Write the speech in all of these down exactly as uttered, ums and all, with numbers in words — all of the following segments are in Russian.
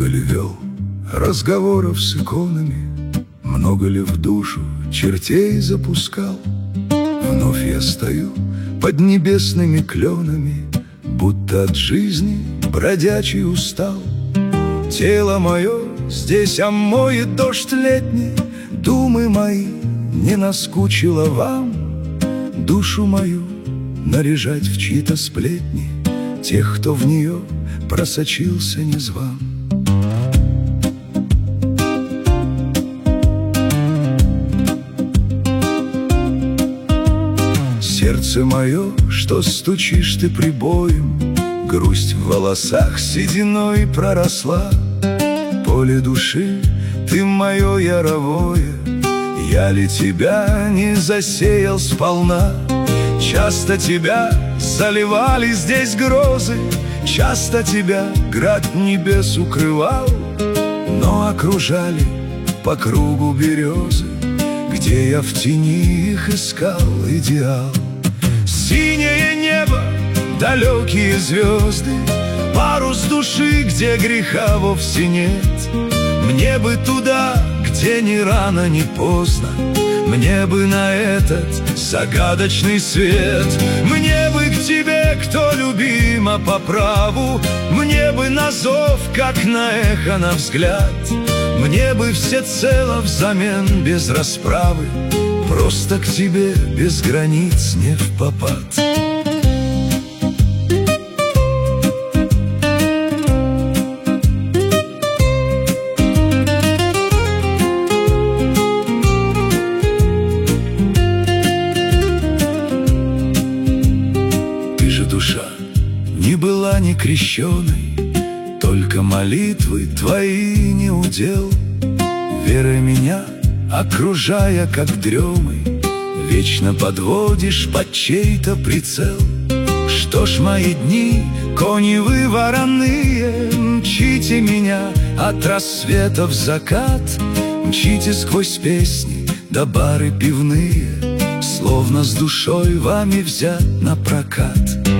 ли вел разговоров с иконами, много ли в душу чертей запускал? Вновь я стою под небесными кленами, будто от жизни бродячий устал. Тело мое здесь омоет дождь летний, думы мои не наскучило вам душу мою наряжать в чьи-то сплетни тех, кто в нее просочился незван. Сердце мое, что стучишь ты прибоем, грусть в волосах сединой проросла. Поле души ты мое яровое, я ли тебя не засеял сполна? Часто тебя заливали здесь грозы, часто тебя град небес укрывал, но окружали по кругу березы, где я в тени их искал идеал. Синее небо, далекие звезды, парус души, где греха вовсе нет. Мне бы туда, где ни рано, ни поздно, мне бы на этот загадочный свет. Мне бы к тебе, кто любима по праву, мне бы на зов, как на эхо, на взгляд. Мне бы всецело взамен без расправы, просто к тебе без границ не впопад. Ты же душа не была ни крещеной, только молитвы твои не удел. Верой меня окружая, как дремой, вечно подводишь под чей-то прицел. Что ж, мои дни, кони вы вороные, мчите меня от рассвета в закат, мчите сквозь песни до бары пивные, словно с душой вами взят на прокат.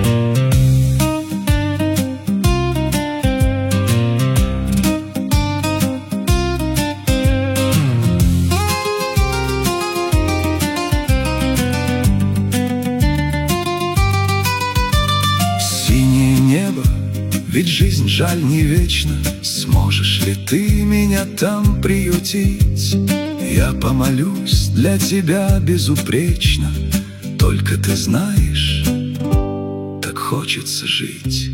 Ведь жизнь, жаль, не вечна, сможешь ли ты меня там приютить? Я помолюсь для тебя безупречно, только ты знаешь, так хочется жить.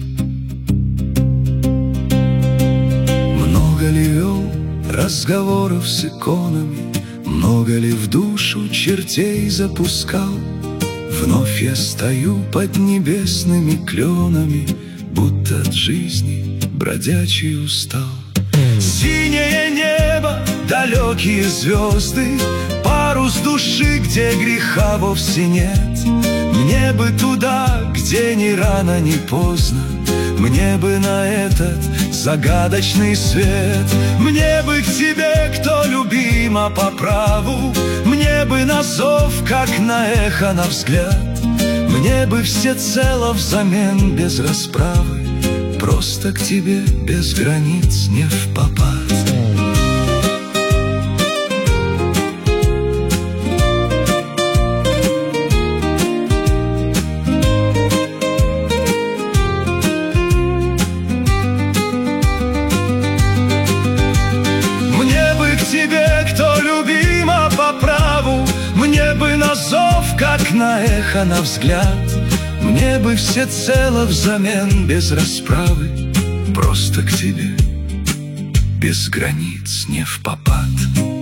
Много ли вел разговоров с иконами, много ли в душу чертей запускал? Вновь я стою под небесными кленами, будто от жизни бродячий устал. Синее небо, далекие звезды, парус души, где греха вовсе нет. Мне бы туда, где ни рано, ни поздно, мне бы на этот загадочный свет. Мне бы к тебе, кто любима по праву, мне бы на зов, как на эхо, на взгляд. Мне бы всецело взамен без расправы, просто к тебе без границ не впопад. Мне бы к тебе, кто любима по праву, мне бы на зов, как на эхо, на взгляд. Мне бы всецело взамен без расправы, просто к тебе без границ не впопад.